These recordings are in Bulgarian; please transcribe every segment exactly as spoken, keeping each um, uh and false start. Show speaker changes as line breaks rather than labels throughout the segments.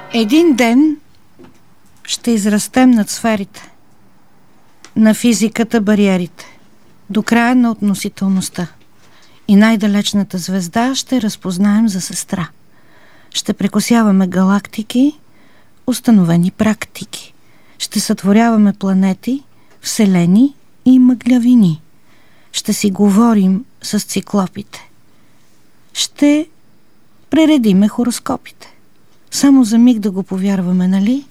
Един ден ще израстем над сферите, на физиката бариерите, до края на относителността. И най-далечната звезда ще разпознаем за сестра. Ще прекосяваме галактики, установени практики. Ще сътворяваме планети, вселени и мъглявини. Ще си говорим с циклопите. Ще прередиме хороскопите. Само за миг да го повярваме, нали?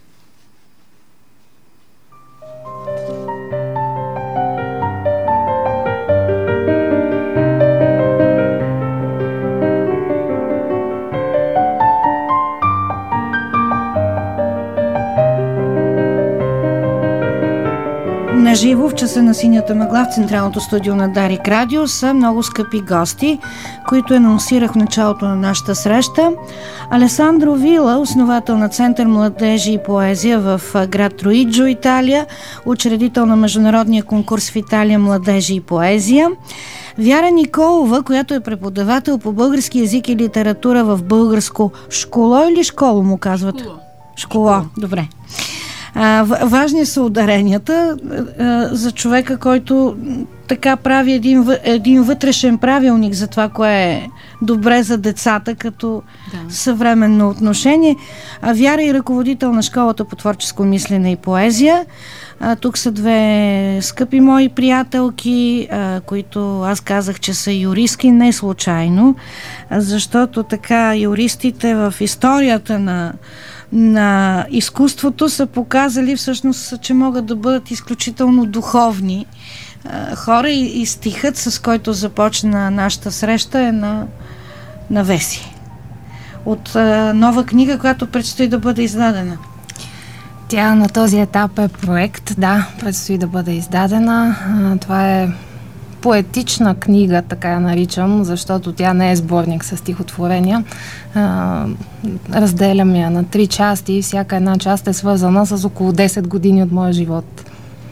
Наживо в часа на синята мъгла в централното студио на Дарик Радио са много скъпи гости, които анонсирах в началото на нашата среща. Алесандро Вила, основател на Център младежи и поезия в град Троиджо, Италия, учредител на международния конкурс в Италия Младежи и поезия. Вяра Николова, която е преподавател по български език и литература в българско школо или школо му казват? Школо. Школо, добре. А, важни са ударенията а, за човека, който така прави един, един вътрешен правилник за това, кое е добре за децата като да. Съвременно отношение. А Вяра е ръководител на школата по творческо мислене и поезия. А, тук са две скъпи мои приятелки, а, които аз казах, че са юристки не случайно, а защото така юристите в историята на на изкуството са показали всъщност, че могат да бъдат изключително духовни а, хора и, и стихът, с който започна нашата среща, е на, на Веси. От а, нова книга, която предстои да бъде издадена.
Тя на този етап е проект, да, предстои да бъде издадена. А, това е поетична книга, така я наричам, защото тя не е сборник с стихотворения. А, разделям я на три части и всяка една част е свързана с около десет години от моя живот.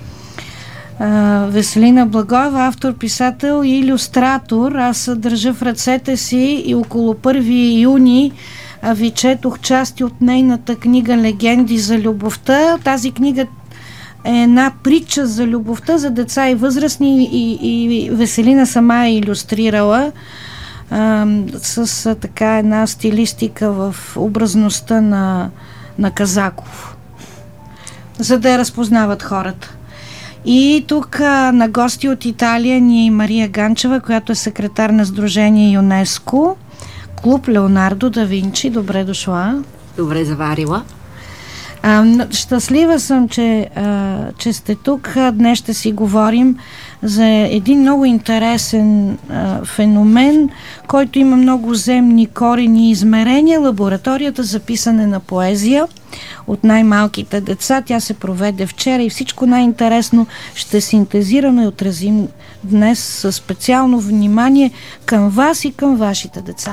А, Веселина Благоева, автор, писател и илюстратор. Аз държа в ръцете си и около първи юни а, ви четох части от нейната книга "Легенди за любовта". Тази книга е една притча за любовта за деца и възрастни и, и Веселина сама е илюстрирала а, с а, така една стилистика в образността на, на Казаков, за да я разпознават хората. И тук а, на гости от Италия ни е Мария Ганчева, която е секретар на Сдружение ЮНЕСКО, клуб Леонардо да Винчи. Добре дошла.
Добре заварила.
А, щастлива съм, че, а, че сте тук. Днес ще си говорим за един много интересен а, феномен, който има много земни корени и измерения. Лабораторията за писане на поезия от най-малките деца. Тя се проведе вчера и всичко най-интересно ще синтезираме и отразим днес със специално внимание към вас и към вашите деца.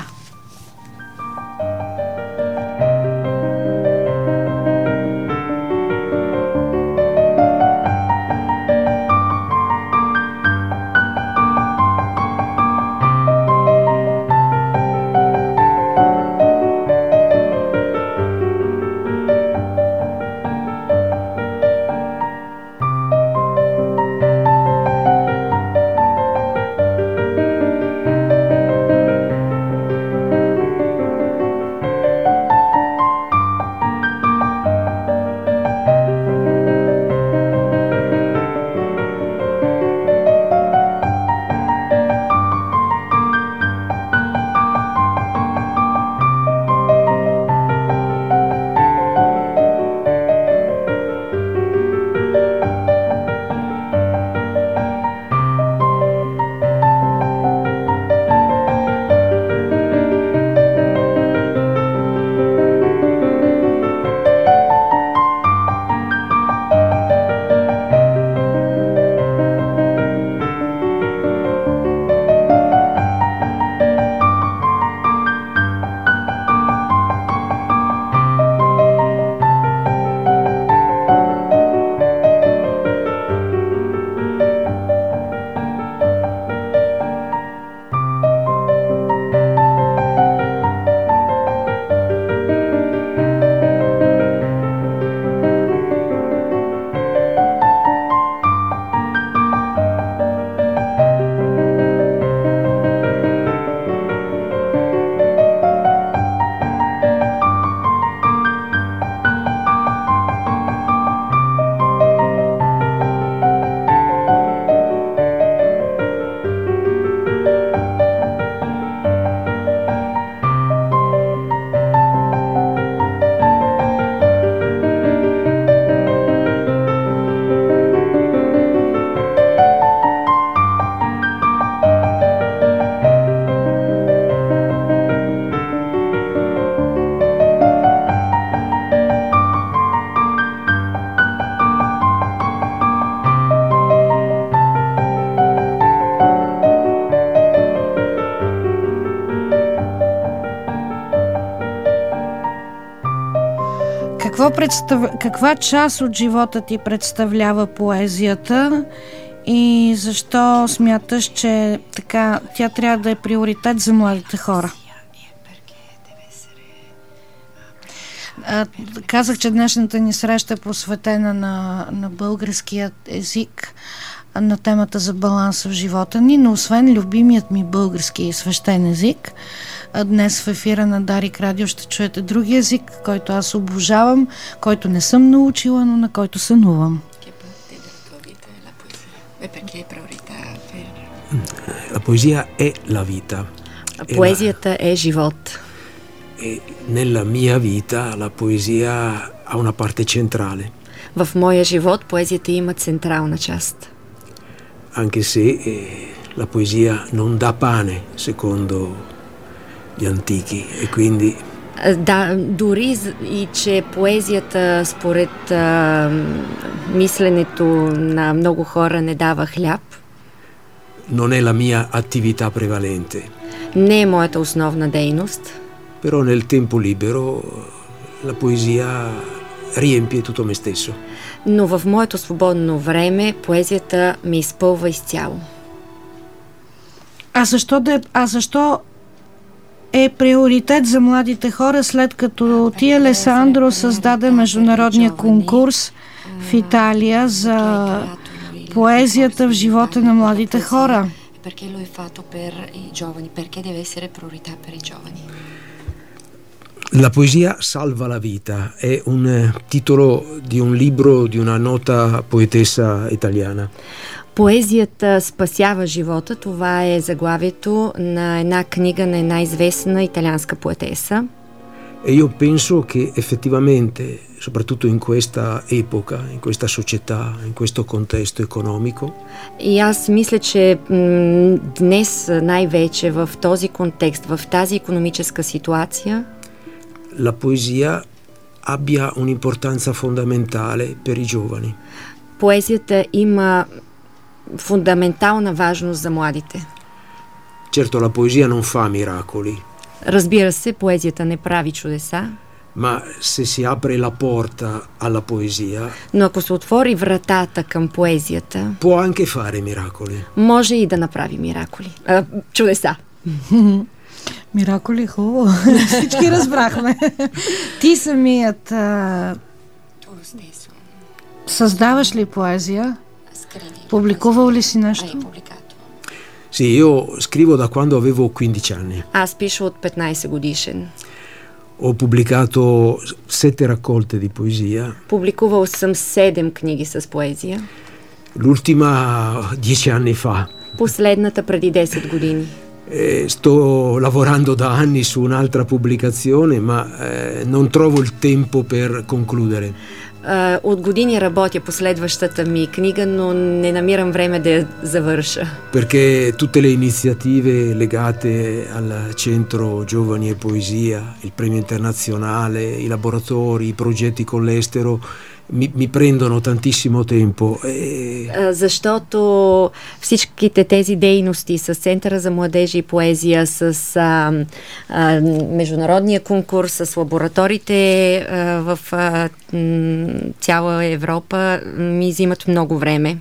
Какво представ... Каква част от живота ти представлява поезията и защо смяташ, че така тя трябва да е приоритет за младите хора? А, казах, че днешната ни среща е посветена на, на българския език, на темата за баланса в живота ни, но освен любимият ми български свещен език, днес в ефира на Дарик Радио ще чуете други език, който аз обожавам, който не съм научила, но на който сънувам.
La poesia è la vita.
Поезията е живот.
E nella mia vita la poesia ha una parte centrale.
В моя живот поезията има централна част.
Anche se eh, la poesia non dà pane, secondo gli antichi, e quindi
Да, дори и че поезията според а, мисленето на много хора не дава хляб.
Non è la mia attività prevalente.
Не е моята основна дейност.
Però nel tempo libero la poesia riempie tutto me stesso.
Но в моето свободно време поезията ме изпълва изцяло.
А защо, да е, а защо е приоритет за младите хора, след като ти, Алесандро, създаде международния конкурс в Италия за поезията в живота на младите хора?
Perché lo è fatto per i giovani? Perché deve essere priorità per i giovani?
La poesia salva la vita è un titolo di un libro di una nota poetessa italiana.
Поезията спасява живота. Това е заглавието на една книга на една известна италианска поетеса.
E io penso che effettivamente, soprattutto in questa epoca, in questa società, in questo contesto economico,
И аз мисля, че м- днес най-вече в този контекст, в тази икономическа ситуация,
la poesia abbia un'importanza fondamentale per i giovani.
поезията има фундаментална важност за младите.
Certo, la poesia non fa miracoli,
Разбира се, поезията не прави чудеса,
ma se si apre la porta alla poesia,
но ако се отвори вратата към поезията,
può anche fare miracoli.
може и да направи миракули. А, чудеса.
Миракули, хубаво. Всички разбрахме. Ти самият а, създаваш ли поезия? Публикувал ли си нещо?
Sì, io scrivo da quando avevo quindici anni.
Аз пиша от петнайсет годишен.
Ho pubblicato sette raccolte di poesia.
Публикувал съм седем книги с поезия.
L'ultima dieci anni fa.
Последната преди десет години.
Eh, sto lavorando da anni su un'altra pubblicazione, ma eh, non trovo il tempo per concludere.
Uh, от години работя по следващата ми книга, но не намирам време да я завърша.
Perché tutte le iniziative legate al Centro Giovani e Poesia, il premio internazionale, i laboratori, i progetti con l'estero mi, mi prendono tantissimo tempo. E...
Uh, защото всичките тези дейности с Центъра за младежи и поезия, с uh, uh, международния конкурс, с лабораториите uh, в uh, м- цяла Европа ми взимат много време.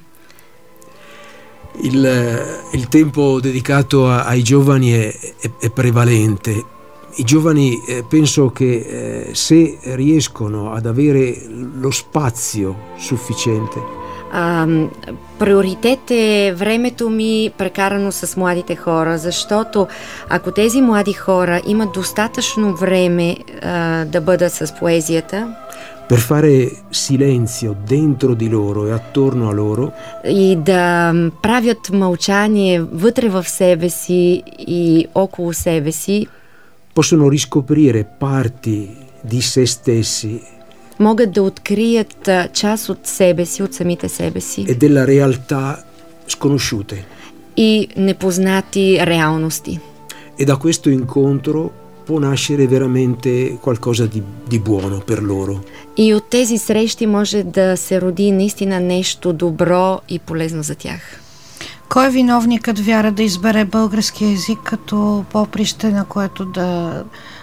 Il, il tempo dedicato a, ai giovani è, è, è prevalente. I giovani eh, penso che eh, se riescono ad avere lo spazio sufficiente.
Uh, приоритет е времето ми прекарано с младите хора, защото ако тези млади хора имат достатъчно време uh, да бъдат с поезията,
per fare silenzio dentro di loro e attorno a loro,
и да правят мълчание вътре в себе си и около себе си,
possono riscoprire parti di se stessi
могат да открият част от себе си, от самите себе си
e della realtà sconosciute.
и непознати реалности.
E da questo incontro può nascere veramente qualcosa di, di buono per loro.
И от тези срещи може да се роди наистина нещо добро и полезно за тях.
Кой е виновникът, Вяра, да избере български език като поприще, на което да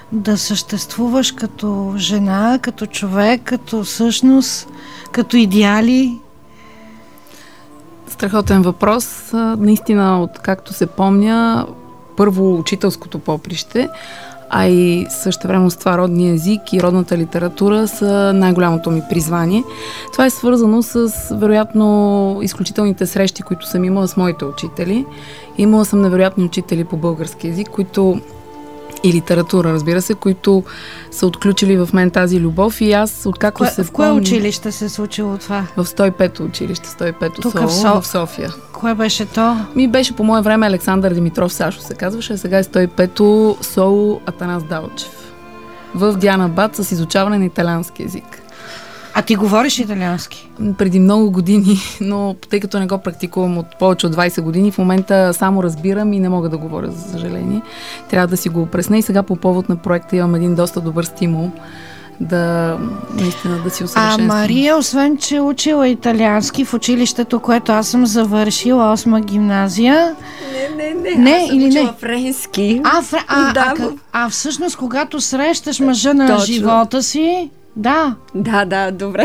да съществуваш като жена, като човек, като същност, като идеали?
Страхотен въпрос. Наистина, от както се помня, първо учителското поприще, а и същевременно с това родния език и родната литература са най-голямото ми призвание. Това е свързано с, вероятно, изключителните срещи, които съм имала с моите учители. Имала съм невероятни учители по български език, които и литература, разбира се, които са отключили в мен тази любов и аз, откакто
кое,
се
В кое
помня,
училище се е случило това?
В сто и пето училище, сто и пето
Тук
Соло,
в, Со...
в София.
Кое беше то?
Ми беше по мое време Александър Димитров Сашо се казваше, а сега е сто и пето Соло Атанас Далчев. В Диана Бат с изучаване на италиански език.
А ти говориш италиански?
Преди много години, но тъй като не го практикувам от повече от двайсет години, в момента само разбирам и не мога да говоря, за съжаление. Трябва да си го опресна и сега по повод на проекта имам един доста добър стимул да наистина да си усъвършенствам.
А Мария, освен че учила италиански в училището, което аз съм завършила, осма гимназия.
Не, не, не.
Не,
аз съм
или
учила
не?
френски.
А, фр... а,
да,
а, а, а всъщност, когато срещаш мъжа на
Точно.
живота си, да.
Да, да, добре.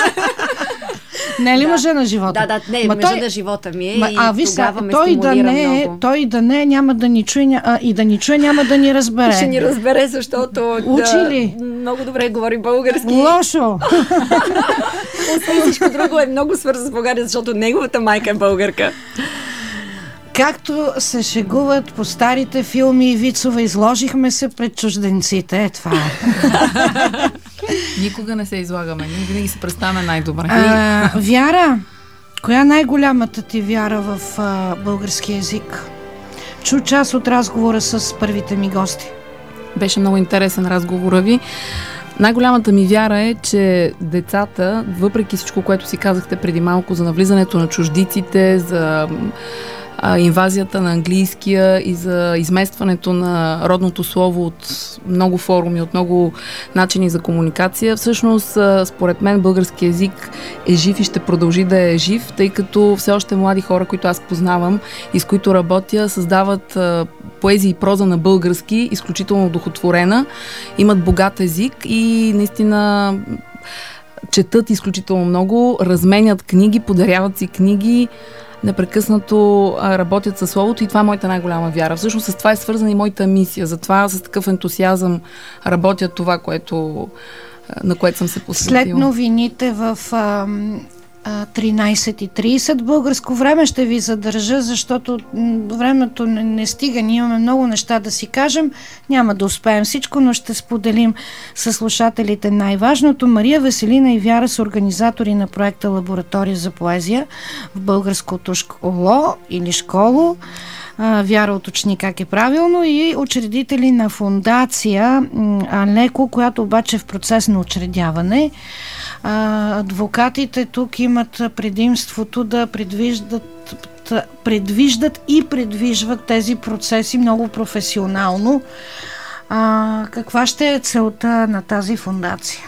Не е ли
да.
мъжа на живота?
Да, да, не,
Ма
мъжа
той...
на живота ми е
Ма,
и
а, ви
тогава
са,
ме
той да
стимулира
не,
много.
той да не, няма да ни чуе, ня... а, и да ни чуе, няма да ни разбере.
Ще ни разбере, защото
Учи ли?
Да, много добре говори български.
Лошо!
Освен всичко друго е много свързано с България, защото неговата майка е българка.
Както се шегуват по старите филми и вицове, изложихме се пред чужденците. Е, това е.
Никога не се излагаме, ние винаги се представяме най-добре.
А, Вяра, коя е най-голямата ти вяра в а, български език? Чу част от разговора с първите ми гости.
Беше много интересен разговора ви. Най-голямата ми вяра е, че децата, въпреки всичко, което си казахте преди малко за навлизането на чуждиците, за а, инвазията на английския и за изместването на родното слово от много форуми, от много начини за комуникация, всъщност, а, според мен, български език е жив и ще продължи да е жив, тъй като все още млади хора, които аз познавам и с които работя, създават а, поезия и проза на български, изключително удохотворена, имат богат език и наистина четат изключително много, разменят книги, подаряват си книги, непрекъснато работят със словото и това е моята най-голяма вяра. Всъщност с това е свързана и моята мисия. Затова с такъв ентусиазъм работя това, което, на което съм се посветила.
След новините в а, а, тринайсет и трийсет българско време ще ви задържа, защото времето не, не стига. Ние имаме много неща да си кажем. Няма да успеем всичко, но ще споделим с слушателите най-важното. Мария, Веселина и Вяра са организатори на проекта Лаборатория за поезия в българското школо или школо. Вяра уточни как е правилно, и учредители на фондация Алеко, която обаче е в процес на учредяване. Адвокатите тук имат предимството да предвиждат, предвиждат и предвижват тези процеси много професионално. А, каква ще е целта на тази фондация?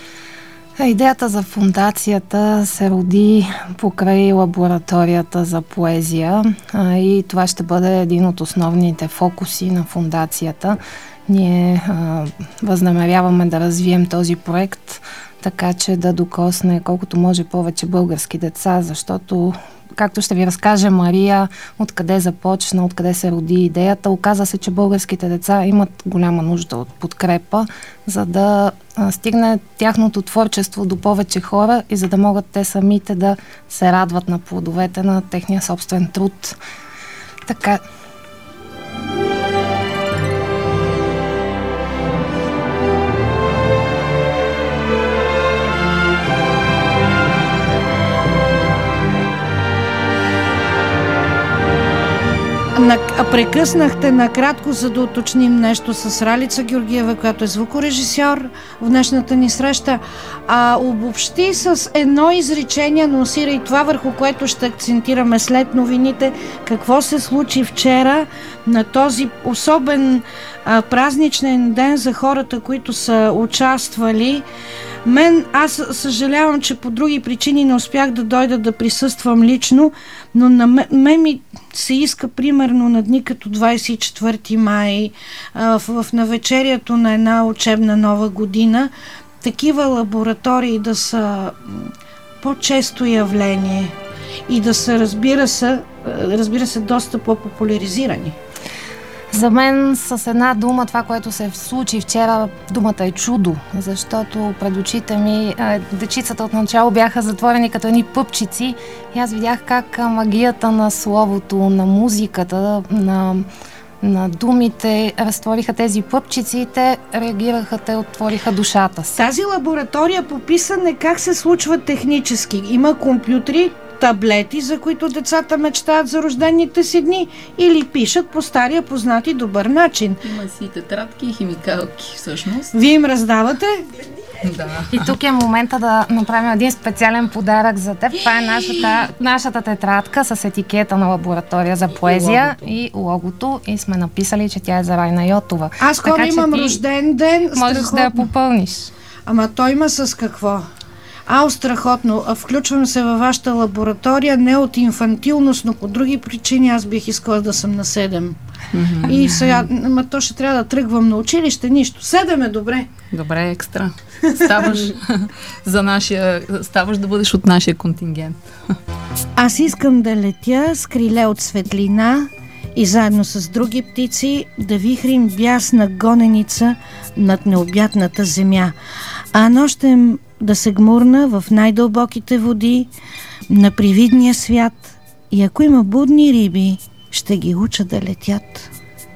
Идеята за фондацията се роди покрай лабораторията за поезия а, и това ще бъде един от основните фокуси на фондацията. Ние а, възнамеряваме да развием този проект, така че да докосне колкото може повече български деца, защото, както ще ви разкаже Мария, откъде започна, откъде се роди идеята, оказа се, че българските деца имат голяма нужда от подкрепа, за да а, стигне тяхното творчество до повече хора и за да могат те самите да се радват на плодовете на техния собствен труд. Така...
На, прекъснахте накратко, за да уточним нещо с Ралица Георгиева, която е звукорежисьор в днешната ни среща. А, обобщи с едно изречение, анонсира и това, върху което ще акцентираме след новините, какво се случи вчера на този особен а, празничен ден за хората, които са участвали Мен, аз съжалявам, че по други причини не успях да дойда да присъствам лично, но на мен, мен ми се иска примерно на дни като двадесет и четвърти май, в, в навечерието на една учебна нова година, такива лаборатории да са по-често явление и да са, разбира се, разбира се, доста по-популяризирани.
За мен с една дума, това, което се случи вчера, думата е чудо, защото пред очите ми дечицата отначало бяха затворени като едни пъпчици и аз видях как магията на словото, на музиката, на, на думите разтвориха тези пъпчици и те реагираха, те отвориха душата си.
Тази лаборатория по писане как се случва технически? Има компютри, таблети, за които децата мечтаят за рождените си дни, или пишат по стария познат и добър начин?
Има си тетрадки и химикалки, всъщност.
Вие им раздавате?
Да.
И тук е момента да направим един специален подарък за теб. Това е нашата, нашата тетрадка с етикета на лаборатория за поезия и логото. и логото. И сме написали, че тя е за Райна Йотова.
Аз скоро имам рожден ден.
Можеш страхотно да я попълниш.
Ама той има с какво? Ау, страхотно. Включвам се във вашата лаборатория не от инфантилност, но по други причини. Аз бих искала да съм на седем. Mm-hmm. И сега, ма то ще трябва да тръгвам на училище, нищо. Седем е добре.
Добре, екстра. Ставаш за нашия, ставаш да бъдеш от нашия контингент.
Аз искам да летя с криле от светлина и заедно с други птици да вихрим бясна гоненица над необятната земя. А нощем да се гмурна в най-дълбоките води на привидния свят и ако има будни риби, ще ги уча да летят.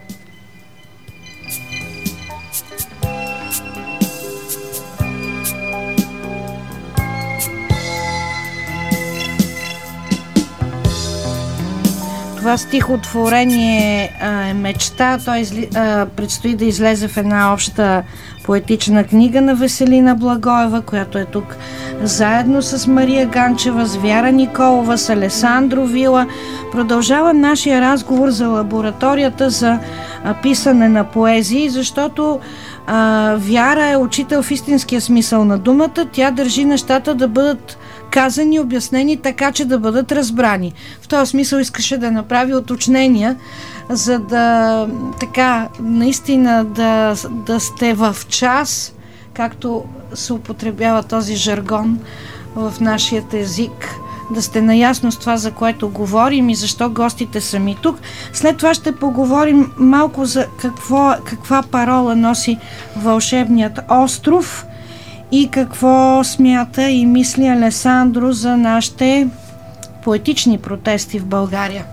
Това стихотворение е мечта. Той изли, а, предстои да излезе в една обща поетична книга на Веселина Благоева, която е тук заедно с Мария Ганчева, с Вяра Николова, с Алесандро Вила. Продължава нашия разговор за лабораторията за а, писане на поезии, защото а, Вяра е учител в истинския смисъл на думата. Тя държи нещата да бъдат казани, обяснени така, че да бъдат разбрани. В този смисъл искаше да направи уточнения, за да така наистина да, да сте в час, както се употребява този жаргон в нашия език, да сте наясно с това, за което говорим и защо гостите са ми тук. След това ще поговорим малко за какво, каква парола носи вълшебният остров и какво смята и мисли Алесандро за нашите поетични протести в България.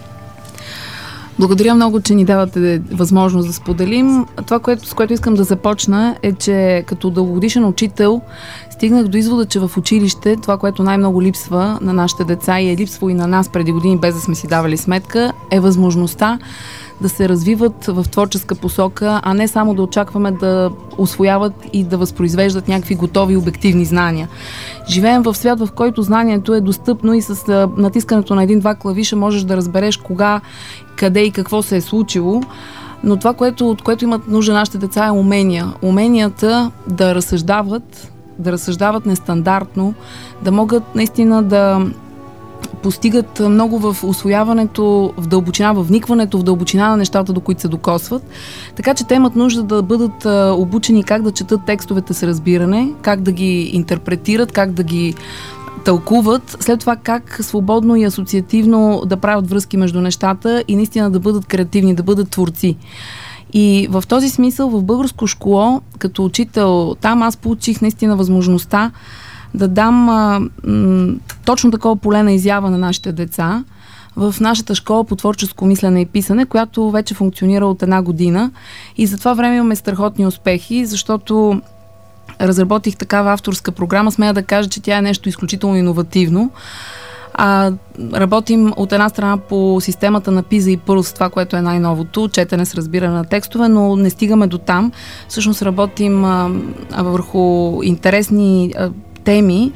Благодаря много, че ни давате възможност да споделим. Това, което, с което искам да започна, е, че като дългогодишен учител стигнах до извода, че в училище това, което най-много липсва на нашите деца и е липсва и на нас преди години, без да сме си давали сметка, е възможността да се развиват в творческа посока, а не само да очакваме да усвояват и да възпроизвеждат някакви готови обективни знания. Живеем в свят, в който знанието е достъпно и с натискането на един-два клавиша можеш да разбереш кога, къде и какво се е случило, но това, което, от което имат нужда нашите деца, е умения. Уменията да разсъждават, да разсъждават нестандартно, да могат наистина да постигат много в усвояването, в дълбочина, в вникването в дълбочина на нещата, до които се докосват. Така че те имат нужда да бъдат а, обучени как да четат текстовете с разбиране, как да ги интерпретират, как да ги тълкуват, след това как свободно и асоциативно да правят връзки между нещата и наистина да бъдат креативни, да бъдат творци. И в този смисъл в българско школо, като учител, там аз получих наистина възможността да дам а, м, точно такова поле на изява на нашите деца в нашата школа по творческо мислене и писане, която вече функционира от една година. И за това време имаме страхотни успехи, защото разработих такава авторска програма. Смея да кажа, че тя е нещо изключително иновативно. А, работим от една страна по системата на Пиза и Пърс, това, което е най-новото, четене с разбиране на текстове, но не стигаме до там. Всъщност работим а, а, върху интересни а, теми,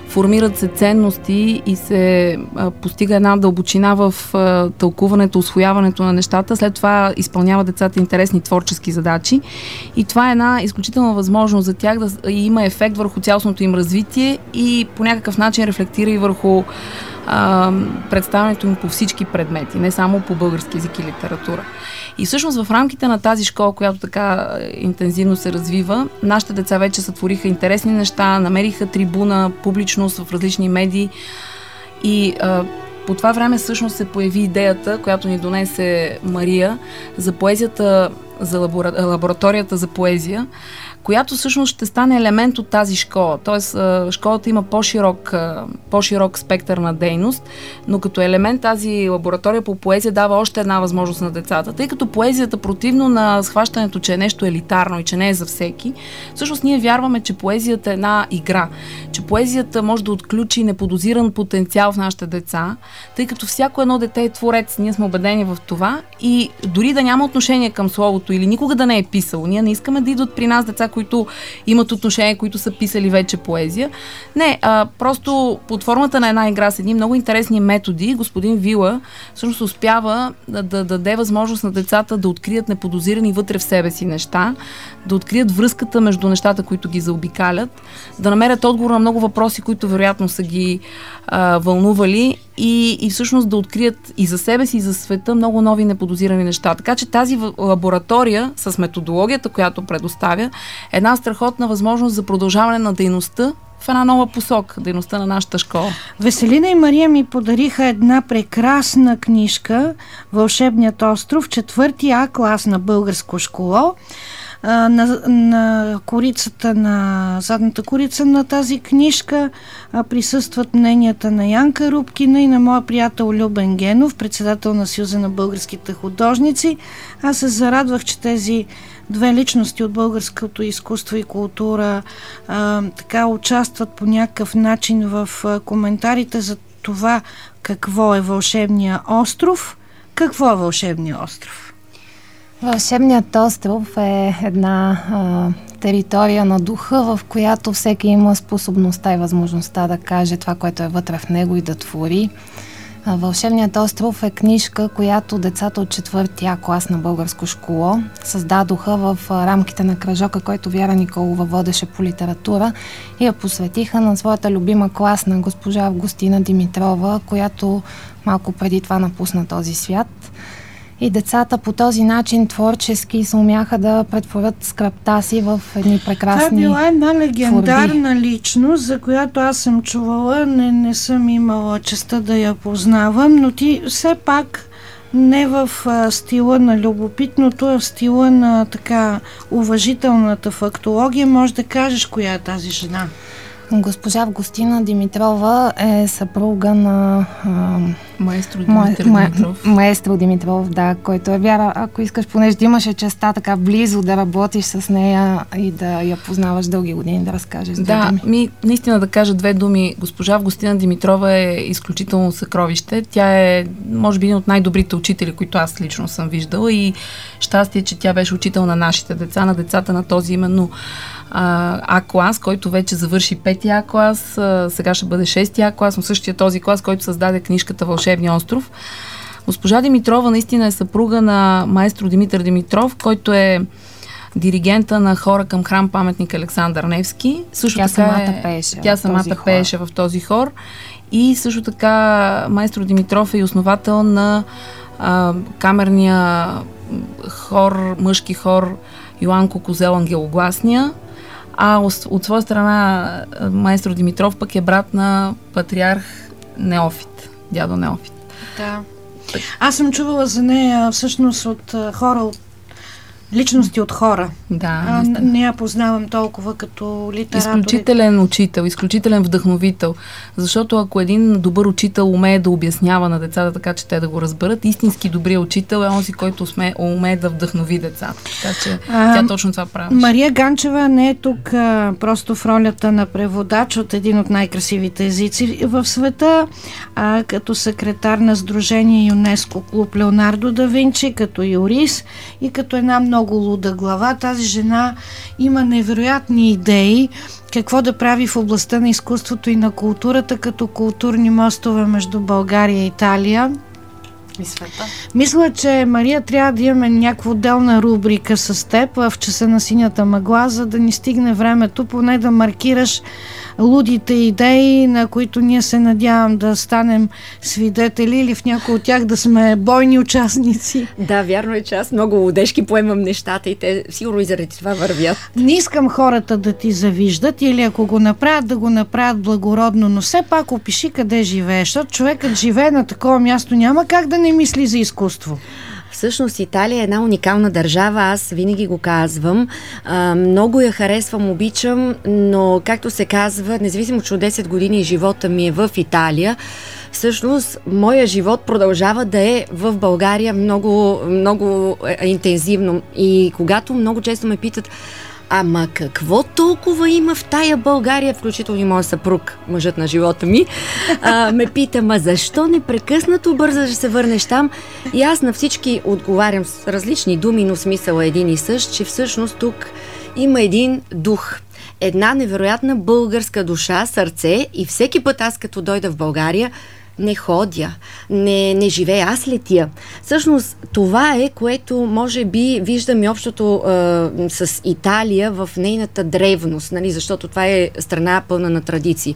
формират се ценности и се а, постига една дълбочина в а, тълкуването, усвояването на нещата. След това изпълнява децата интересни творчески задачи и това е една изключителна възможност за тях да има ефект върху цялостното им развитие и по някакъв начин рефлектира и върху а, представянето им по всички предмети, не само по български език и литература. И всъщност в рамките на тази школа, която така интензивно се развива, нашите деца вече сътвориха интересни неща, намериха трибуна, публичност в различни медии и а, по това време всъщност се появи идеята, която ни донесе Мария, за поезията, за лабора... лабораторията за поезия, която всъщност ще стане елемент от тази школа. Тоест, школата има по-широк, по-широк спектър на дейност, но като елемент тази лаборатория по поезия дава още една възможност на децата. Тъй като поезията, противно на схващането, че е нещо елитарно и че не е за всеки, всъщност ние вярваме, че поезията е една игра, че поезията може да отключи неподозиран потенциал в нашите деца, тъй като всяко едно дете е творец. Ние сме убедени в това и дори да няма отношение към словото или никога да не е писало, ние не искаме да идват при нас деца, които имат отношение, които са писали вече поезия. Не, а, просто под формата на една игра с едни много интересни методи, господин Вила всъщност успява да, да, да даде възможност на децата да открият неподозирани вътре в себе си неща, да открият връзката между нещата, които ги заобикалят, да намерят отговор на много въпроси, които вероятно са ги а, вълнували и, и всъщност да открият и за себе си, и за света много нови неподозирани неща. Така че тази лаборатория с методологията, която предоставя, е една страхотна възможност за продължаване на дейността в една нова посока, дейността на нашата школа.
Веселина и Мария ми подариха една прекрасна книжка "Вълшебният остров", четвърти А клас на българско школо. На, на корицата, на задната корица на тази книжка а, присъстват мненията на Янка Рубкина и на моя приятел Любен Генов, председател на Съюза на българските художници. Аз се зарадвах, че тези две личности от българското изкуство и култура а, така участват по някакъв начин в а, коментарите за това какво е Вълшебния остров. Какво е Вълшебния остров?
Вълшебният остров е една а, територия на духа, в която всеки има способността и възможността да каже това, което е вътре в него и да твори. А, Вълшебният остров е книжка, която децата от четвърти А клас на българско школо създадоха в а, рамките на кръжока, който Вяра Николова водеше по литература и я посветиха на своята любима класна госпожа Августина Димитрова, която малко преди това напусна този свят. И децата по този начин творчески се умяха да претворят скръпта си в едни прекрасни
Това е била една легендарна
творби.
Личност, за която аз съм чувала, не, не съм имала честта да я познавам, но ти все пак не в а, стила на любопитното, а в стила на така уважителната фактология. Може да кажеш коя е тази жена?
Госпожа Августина Димитрова е съпруга на а,
Маестро Димитър ма, Димитров.
Маестро Димитров, да, който е Вяра, ако искаш, понеже да имаше честа така близо да работиш с нея и да я познаваш дълги години, да разкажеш две
да,
думи.
ми, наистина да кажа две думи. Госпожа Августина Димитрова е изключително съкровище. Тя е, може би, един от най-добрите учители, които аз лично съм виждала и щастие, че тя беше учител на нашите деца, на децата на този именно А клас, който вече завърши пети А клас, а, сега ще бъде шести А клас, но същия този клас, който създаде книжката "Вълшебния остров". Госпожа Димитрова наистина е съпруга на маестро Димитър Димитров, който е диригента на хора към храм паметник Александър Невски. Също
тя
така
самата
е,
пееше
тя
в
самата
този хор.
пееше в този хор. И също така маестро Димитров е и основател на а, камерния хор, мъжки хор Йоанко Козел Ангелогласния. А от своя страна маестро Димитров пък е брат на патриарх Неофит, дядо Неофит.
Да. Аз съм чувала за нея всъщност от хора, от личности от хора.
Да,
а, не я познавам толкова като литератор.
Изключителен учител, изключителен вдъхновител. Защото ако един добър учител умее да обяснява на децата така, че те да го разберат, истински добрият учител е онзи, който усме, умее да вдъхнови децата. Така че а, тя точно това прави.
Мария Ганчева не е тук а, просто в ролята на преводач от един от най-красивите езици в света, а като секретар на Сдружение ЮНЕСКО Клуб Леонардо да Винчи, като юрист и като една много луда глава. Тази жена има невероятни идеи какво да прави в областта на изкуството и на културата като културни мостове между България и Италия.
И света.
Мисля, че, Мария, трябва да имаме някаква отделна рубрика с теб в часа на синята мъгла, за да ни стигне времето, поне да маркираш лудите идеи, на които ние се надявам да станем свидетели или в някои от тях да сме бойни участници.
Да, вярно е, че аз много лудежки поемам нещата и те сигурно и заради това вървят.
Не искам хората да ти завиждат или ако го направят, да го направят благородно, но все пак опиши къде живееш, защото човекът живее на такова място, няма как да не мисли за изкуство.
Всъщност Италия е една уникална държава, аз винаги го казвам. А, много я харесвам, обичам, но както се казва, независимо, че от десет години живота ми е в Италия, всъщност моя живот продължава да е в България много, много интензивно. И когато много често ме питат: ама какво толкова има в тая България, включително и моя съпруг, мъжът на живота ми, а, ме пита: ма защо непрекъснато бързаш да се върнеш там? И аз на всички отговарям с различни думи, но смисъл е един и същ, че всъщност тук има един дух, една невероятна българска душа, сърце, и всеки път аз като дойда в България не ходя, не, не живея, аз летя. Всъщност това е, което може би виждаме общото е, с Италия в нейната древност, нали, защото това е страна пълна на традиции.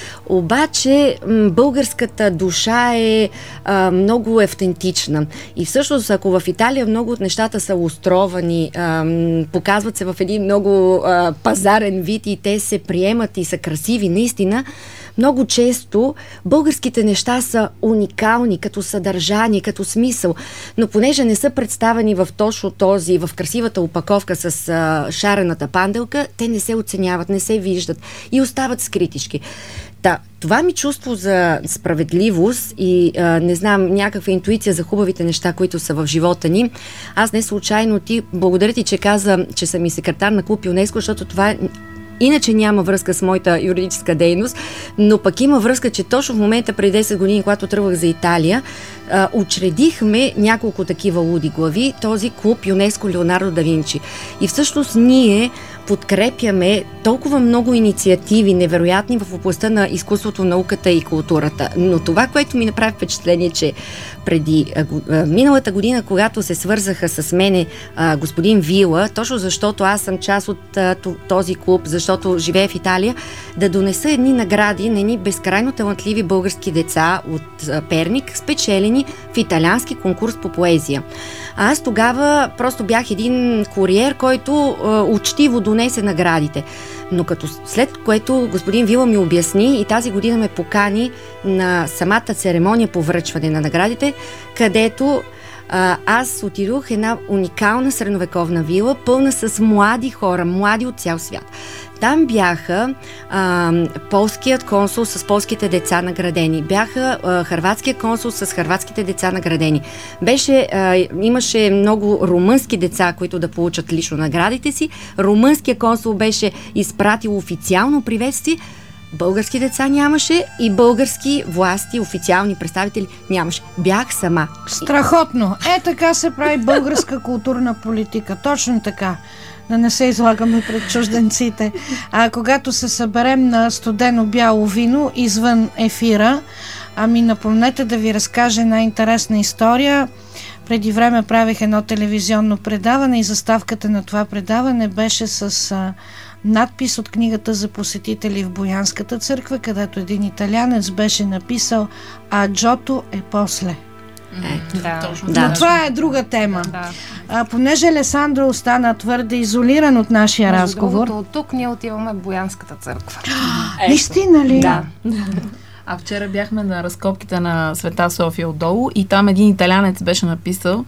Обаче м- българската душа е а, много автентична. И всъщност, ако в Италия много от нещата са устровани, а, м- показват се в един много а, пазарен вид и те се приемат и са красиви, наистина, много често българските неща са уникални като съдържание, като смисъл, но понеже не са представени в точно този, в красивата опаковка с а, шарената панделка, те не се оценяват, не се виждат и остават скритички. Да, това ми чувство за справедливост и а, не знам, някаква интуиция за хубавите неща, които са в живота ни. Аз не случайно ти, благодаря ти, че каза, че съм и секретар на Клуб ЮНЕСКО, защото това е иначе няма връзка с моята юридическа дейност, но пък има връзка, че точно в момента преди десет години, когато тръгвах за Италия, а, учредихме няколко такива луди глави, този клуб ЮНЕСКО Леонардо да Винчи. И всъщност ние подкрепяме толкова много инициативи, невероятни в областта на изкуството, науката и културата. Но това, което ми направи впечатление, че преди а, а, миналата година, когато се свързаха с мене а, господин Вила, точно защото аз съм част от а, този клуб, защото живея в Италия, да донеса едни награди на едни безкрайно талантливи български деца от а, Перник, спечелени в италиански конкурс по поезия. А аз тогава просто бях един куриер, който а, учтиво донесе наградите. Но като след което господин Вила ми обясни и тази година ме покани на самата церемония по връчване на наградите, където а, аз отидох една уникална средновековна вила, пълна с млади хора, млади от цял свят. Там бяха а, полският консул с полските деца наградени, бяха а, хърватският консул с хърватските деца наградени. Беше, а, имаше много румънски деца, които да получат лично наградите си. Румънският консул беше изпратил официално приветствие. Български деца нямаше и български власти, официални представители нямаше. Бях сама.
Страхотно! Е, така се прави българска културна политика. Точно така. Да не се излагаме пред чужденците. А когато се съберем на студено бяло вино извън ефира, ами напомнете да ви разкажа една интересна история. Преди време правих едно телевизионно предаване и заставката на това предаване беше с а, надпис от книгата за посетители в Боянската църква, където един италянец беше написал «А Джото е после».
Е,
да,
точно.
Но
Да.
това е друга тема.
Да.
А, понеже Алесандро остана твърде изолиран от нашия
Между
разговор.
другото, от тук ние отиваме в Боянската църква.
Наистина ли?
Да.
А вчера бяхме на разкопките на Света София отдолу и там един италянец беше написал,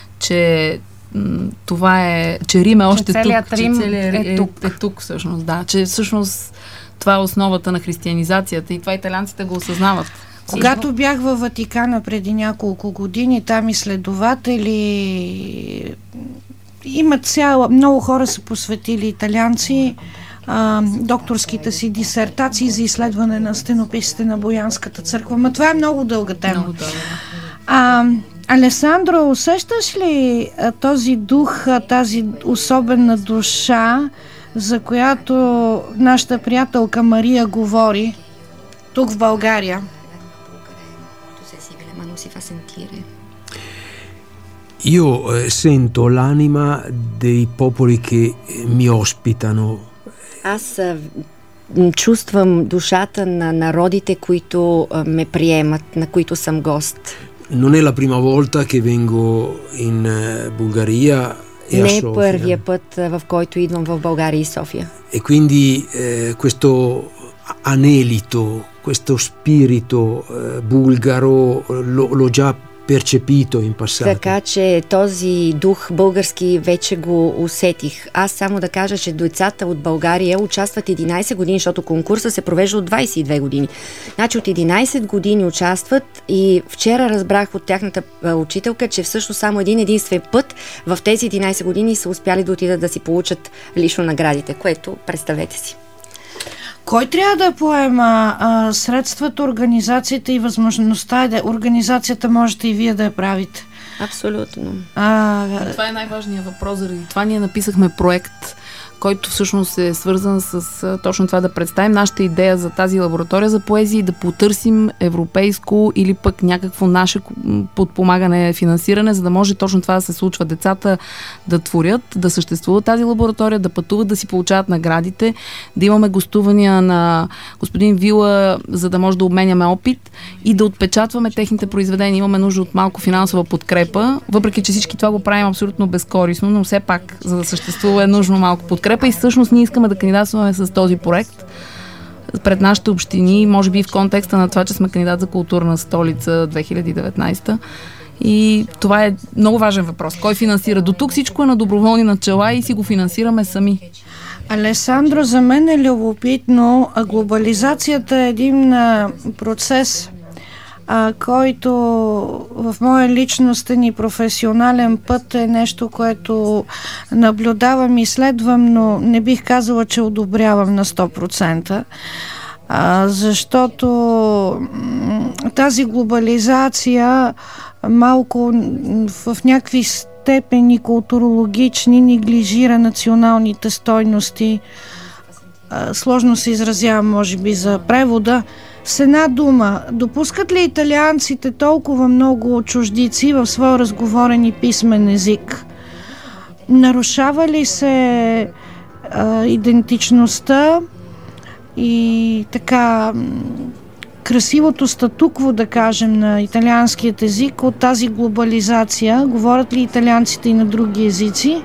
че м, това е, че Рим е още
целият
тук.
Рим
че целият
е
е,
тук.
е тук всъщност, да. Че всъщност това е основата на християнизацията и това италианците го осъзнават.
Когато бях във Ватикана преди няколко години, там изследователи имат цяла, много хора са посветили италианци а, докторските си дисертации за изследване на стенописите на Боянската църква. Ма това е много дълга тема.
Много дълга.
А, Алесандро, усещаш ли а, този дух, а, тази особена душа за която нашата приятелка Мария говори тук в България.
Io eh, sento l'anima dei popoli che mi ospitano.
Аз а, чувствам душата на народите, които а, ме приемат, на които съм гост.
Non è la prima volta che vengo in eh, Bulgaria e a
Не е
Sofia.
първия път, а, в който идвам в България и София.
E quindi eh, questo anelito, questo spirito eh, bulgaro lo, l'ho già percepito in passato.
Така че този дух български вече го усетих. Аз само да кажа, че децата от България участват единайсет години, защото конкурса се провежда от двайсет и две години. Значи от единайсет години участват и вчера разбрах от тяхната учителка, че всъщност само един единствен път в тези единайсет години са успяли да отидат да си получат лично наградите, което представете си.
Кой трябва да поема а, средствата, организацията и възможността? Да, организацията можете и вие да я правите.
Абсолютно.
А,
Това е най-важният въпрос. Заради това ние написахме проект, който всъщност е свързан с а, точно това да представим нашата идея за тази лаборатория за поезия и да потърсим европейско или пък някакво наше подпомагане, финансиране, за да може точно това да се случва. Децата да творят, да съществува тази лаборатория, да пътуват, да си получават наградите, да имаме гостувания на господин Вила, за да може да обменяме опит и да отпечатваме техните произведения. Имаме нужда от малко финансова подкрепа, въпреки че всички това го правим абсолютно безкорисно, но все пак, за да съществува, е нужно малко подкрепа. И всъщност ние искаме да кандидатстваме с този проект пред нашите общини, може би в контекста на това, че сме кандидат за културна столица две хиляди и деветнайсета. И това е много важен въпрос. Кой финансира? До тук всичко е на доброволни начала и си го финансираме сами.
Алесандро, за мен е любопитно. Глобализацията е един а, процес, а, който в моя личностен и професионален път е нещо, което наблюдавам и следвам, но не бих казала, че одобрявам на сто процента. А, защото м- тази глобализация малко в някакви степени културологични неглижира националните стойности. А, сложно се изразявам, може би, за превода. С една дума, допускат ли италианците толкова много чуждици в своя разговорен и писмен език? Нарушава ли се а, идентичността и така красивото статукво, да кажем, на италианският език от тази глобализация? Говорят ли италианците и на други езици?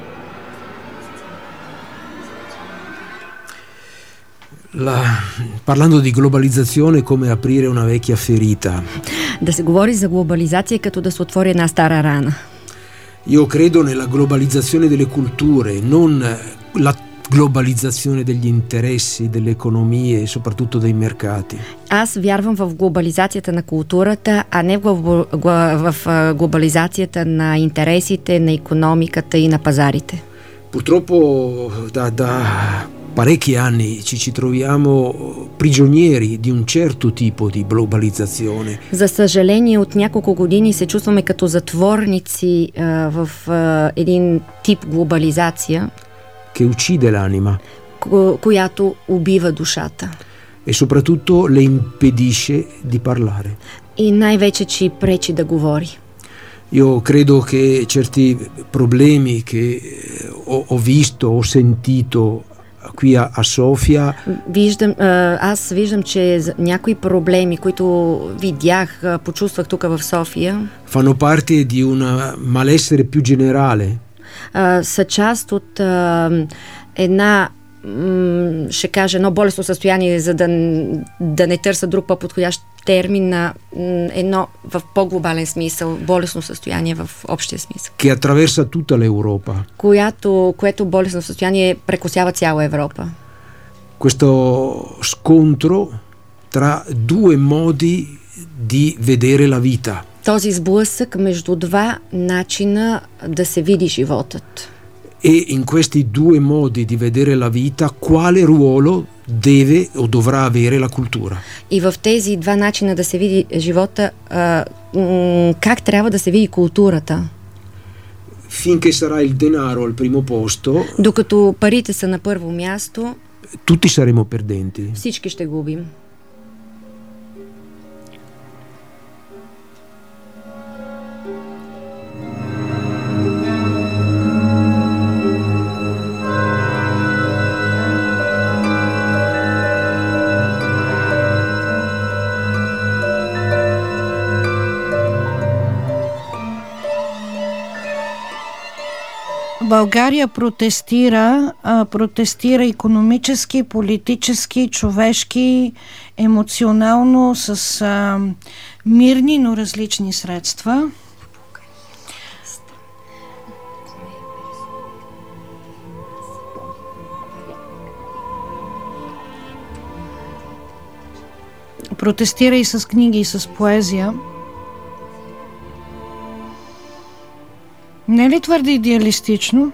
La, parlando di globalizzazione come aprire una vecchia ferita.
Да се говори за глобализация като да се отвори една стара рана.
Io credo nella globalizzazione delle culture, non la globalizzazione degli interessi, delle economie e soprattutto dei mercati.
Аз вярвам в глобализацията на културата, а не в, в, в глобализацията на интересите, на икономиката и на пазарите.
Purtroppo da, da parecchi anni ci, ci troviamo prigionieri di un certo tipo di globalizzazione.
За съжаление, от няколко години се чувстваме като затворници а, в а, един тип глобализация,
che uccide l'anima,
ко- която убива душата.
e soprattutto le impedisce di parlare.
И най-вече, че й пречи да говори.
Io credo che certi problemi che ho, ho visto, ho sentito qui a, a Sofia.
Виждам, аз виждам, че някои проблеми, които видях, почувствах тук в София,
fanno parte di un malessere più generale.
са част от една, ще кажа, едно болестно състояние, за да, да не търся друг по-подходящ термин, на едно в по-глобален смисъл, болестно състояние в общия смисъл.
Che attraversa tutta l'Europa.
Която, което болестно състояние прекосява цяла Европа.
Questo scontro tra due modi di vedere la vita.
Този sblъсък между два начина да се види животът.
E in questi due modi di vedere la vita, quale ruolo deve o dovrà avere la cultura?
И в тези два начина да се види живота, а, м- как трябва да се види културата?
finché sarà il denaro al primo posto,
докато парите са на първо място,
tutti saremo perdenti.
всички ще губим.
България протестира, а, протестира икономически, политически, човешки, емоционално, с а, мирни, но различни средства. Протестира и с книги, и с поезия. Не е ли твърде идеалистично?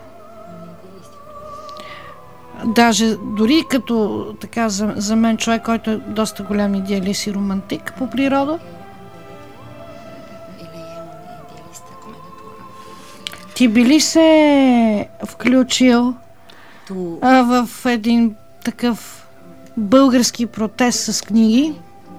Даже дори като така за, за мен човек, който е доста голям идеалист и романтик по природа. Ти би ли се включил а, в един такъв български протест с книги?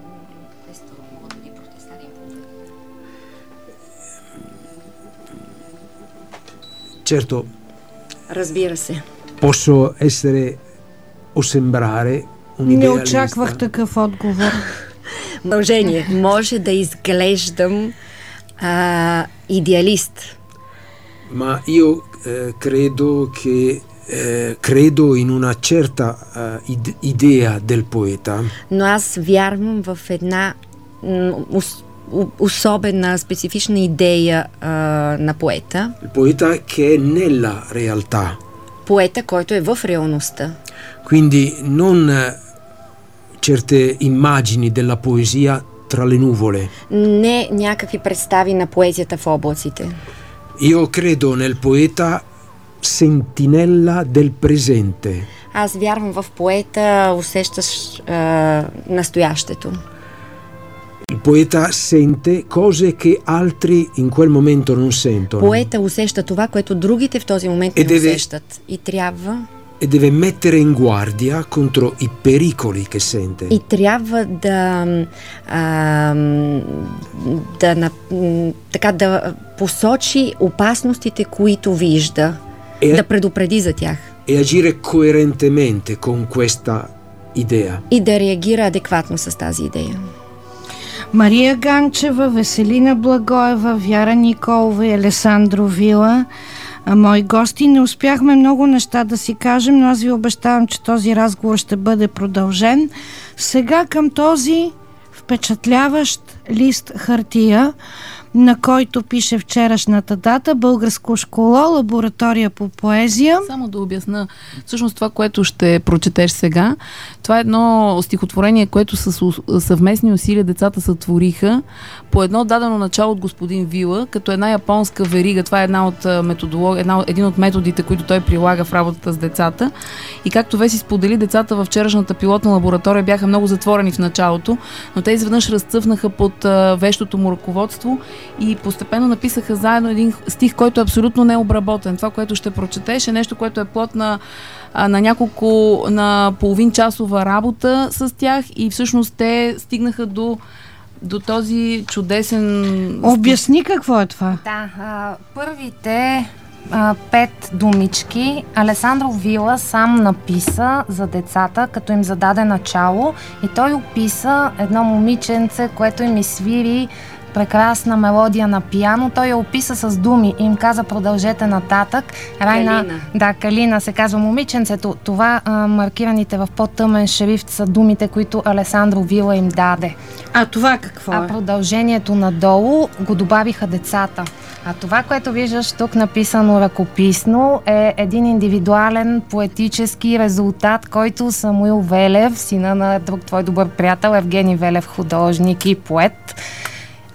Certo,
Разбира се.
posso essere o sembrare un
Не
idealista.
очаквах такъв отговор.
Мължение. Може да изглеждам а, идеалист.
Ma io eh, credo che eh, credo in una certa eh, id- idea del poeta.
Но аз вярвам в една м, ос, особена, специфична идея а, на поета.
Il poeta che è nella realtà.
Поета, който е в реалността.
Quindi non eh, certe immagini della poesia tra le nuvole.
Не някакви представи на поезията в облаците.
Io credo nel poeta sentinella del presente.
Аз вярвам в поета, усещаш а, настоящето.
Il poeta sente cose che altri in quel momento non sentono.
Поета усеща това, което другите в този момент не
Е, деве-
усещат. И трябва
E deve mettere in guardia contro i pericoli che sente.
И трябва да, а, да, на, м, така, да посочи опасностите, които вижда,
Е-
да предупреди за тях
E agire coerentemente con questa idea.
и да реагира адекватно с тази идея.
Мария Ганчева, Веселина Благоева, Вяра Николова и Алесандро Вила, а, мои гости. Не успяхме много неща да си кажем, но аз ви обещавам, че този разговор ще бъде продължен. Сега към този впечатляващ лист хартия, на който пише вчерашната дата, Българско школо, лаборатория по поезия.
Само да обясна, всъщност това, което ще прочетеш сега, това е едно стихотворение, което с съвместни усилия децата сътвориха по едно дадено начало от господин Вила, като една японска верига. Това е една от методолог... една, един от методите, които той прилага в работата с децата. И както Веси сподели, децата във вчерашната пилотна лаборатория бяха много затворени в началото, но те изведнъж разцъфнаха под а, вещото му ръководство и постепенно написаха заедно един стих, който е абсолютно необработен. Това, което ще прочетеш, е нещо, което е плод на, на няколко, на половин часова работа с тях и всъщност те стигнаха до, до този чудесен...
Обясни какво е това.
Да, а, първите а, пет думички Алесандро Вила сам написа за децата, като им зададе начало и той описа едно момиченце, което им изсвири прекрасна мелодия на пиано. Той я описа с думи и им каза: продължете нататък. Райна,
Калина.
да, Калина се казва момиченцето. Това а, маркираните в по-тъмен шрифт са думите, които Алесандро Вила им даде.
А това какво
А
е?
продължението надолу го добавиха децата. А това, което виждаш тук написано ръкописно, е един индивидуален поетически резултат, който Самуил Велев, сина на друг твой добър приятел Евгений Велев, художник и поет,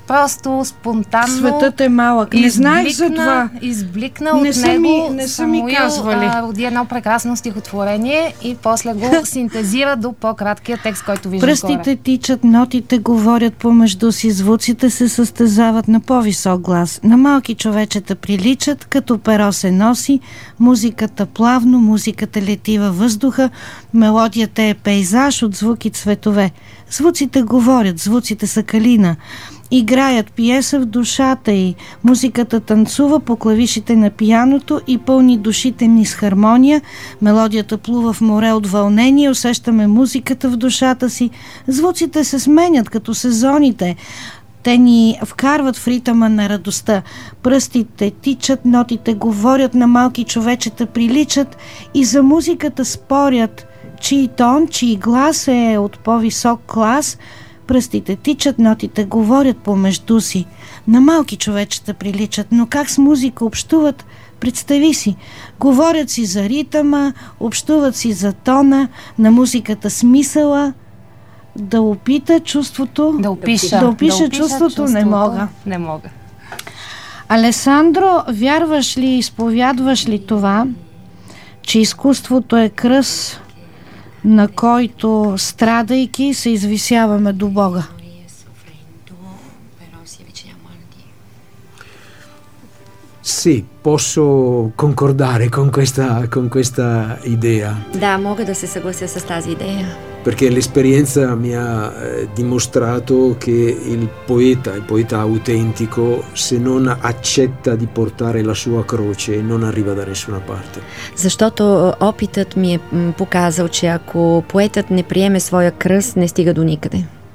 просто спонтанно.
Светът е малък. Не знаех за това.
Избликна
не
от
са
него.
Ми, не са ми казвали.
А, роди едно прекрасно стихотворение и после го синтезира до по-краткия текст, който виждам.
Пръстите
горе.
тичат, нотите говорят помежду си, звуците се състезават на по-висок глас. На малки човечета приличат, като перо се носи, музиката плавно, музиката лети във въздуха, мелодията е пейзаж от звуки цветове. Звуците говорят, звуците са калина. Играят пиеса в душата й. Музиката танцува по клавишите на пияното и пълни душите ни с хармония. Мелодията плува в море от вълнение. Усещаме музиката в душата си. Звуците се сменят като сезоните. Те ни вкарват в ритъма на радостта. Пръстите тичат, нотите говорят, на малки човечета приличат и за музиката спорят. Чий тон, чий глас е от по-висок клас. Пръстите тичат, нотите говорят помежду си. На малки човечета приличат, но как с музика общуват, представи си. Говорят си за ритъма, общуват си за тона, на музиката смисъла. Да опита чувството...
Да опиша,
да опиша,
да опиша
чувството,
чувството,
не мога.
Не мога.
Алесандро, вярваш ли, изповядваш ли това, че изкуството е кръст, на който, страдайки, се извисяваме до Бога?
Sì, posso concordare con questa, con questa idea.
Да, мога да се съглася с тази идея.
Perché l'esperienza mi ha eh, dimostrato che il poeta, il poeta autentico, se non accetta di portare la sua croce, non arriva da nessuna parte.
Защото опитът ми е показал, че ако поетът не приеме своя кръст, не стига до никъде.